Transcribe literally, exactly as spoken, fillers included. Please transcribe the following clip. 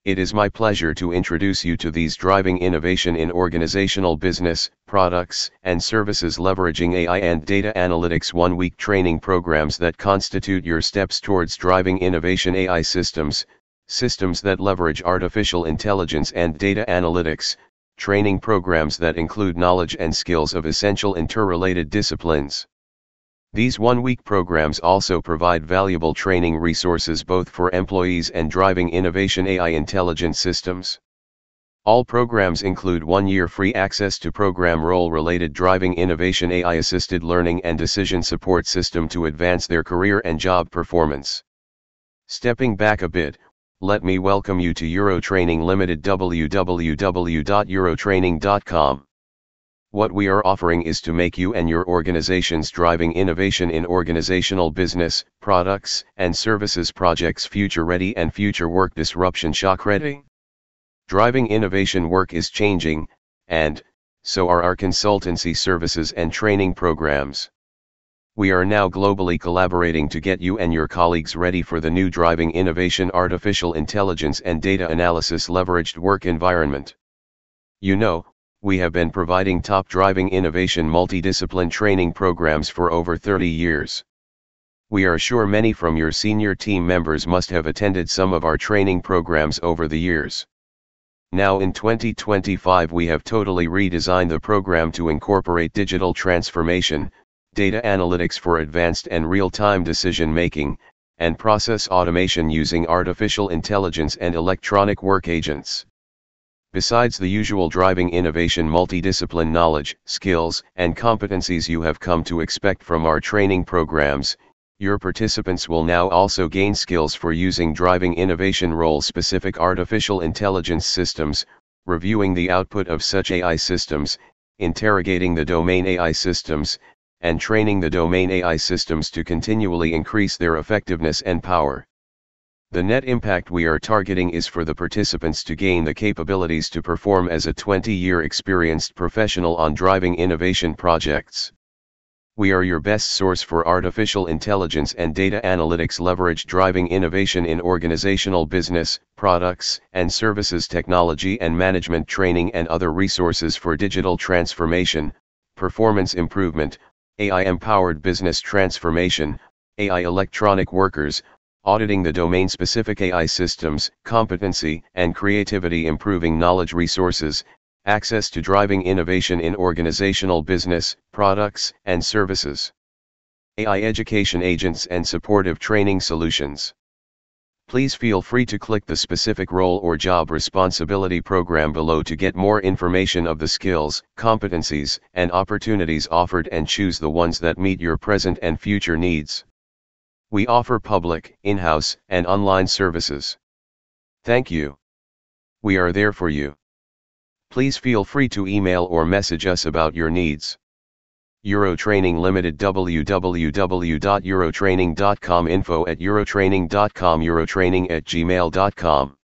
It is my pleasure to introduce you to these driving innovation in organizational business, products, and services leveraging A I and data analytics one-week training programs that constitute your steps towards driving innovation. A I systems, systems that leverage artificial intelligence and data analytics, training programs that include knowledge and skills of essential interrelated disciplines. These one-week programs also provide valuable training resources both for employees and driving innovation A I intelligent systems. All programs include one-year free access to program role-related driving innovation A I-assisted learning and decision support system to advance their career and job performance. Stepping back a bit, let me welcome you to Eurotraining Limited w w w dot eurotraining dot com. What we are offering is to make you and your organization's driving innovation in organizational business, products, and services projects future-ready and future work disruption shock-ready. Driving innovation work is changing, and so are our consultancy services and training programs. We are now globally collaborating to get you and your colleagues ready for the new driving innovation artificial intelligence and data analysis leveraged work environment. You know, we have been providing top driving innovation multidiscipline training programs for over thirty years. We are sure many from your senior team members must have attended some of our training programs over the years. Now in twenty twenty-five we have totally redesigned the program to incorporate digital transformation, data analytics for advanced and real-time decision making, and process automation using artificial intelligence and electronic work agents. Besides the usual driving innovation multidiscipline knowledge, skills, and competencies you have come to expect from our training programs, your participants will now also gain skills for using driving innovation role-specific artificial intelligence systems, reviewing the output of such A I systems, interrogating the domain A I systems, and training the domain A I systems to continually increase their effectiveness and power. The net impact we are targeting is for the participants to gain the capabilities to perform as a twenty-year experienced professional on driving innovation projects. We are your best source for artificial intelligence and data analytics leverage driving innovation in organizational business, products, and services technology and management training and other resources for digital transformation, performance improvement, A I-empowered business transformation, A I electronic workers, auditing the domain-specific A I systems, competency and creativity improving knowledge resources, access to driving innovation in organizational business, products, and services. A I education agents and supportive training solutions. Please feel free to click the specific role or job responsibility program below to get more information of the skills, competencies, and opportunities offered and choose the ones that meet your present and future needs. We offer public, in-house, and online services. Thank you. We are there for you. Please feel free to email or message us about your needs. Eurotraining Limited w w w dot eurotraining dot com info at eurotraining dot com eurotraining at gmail dot com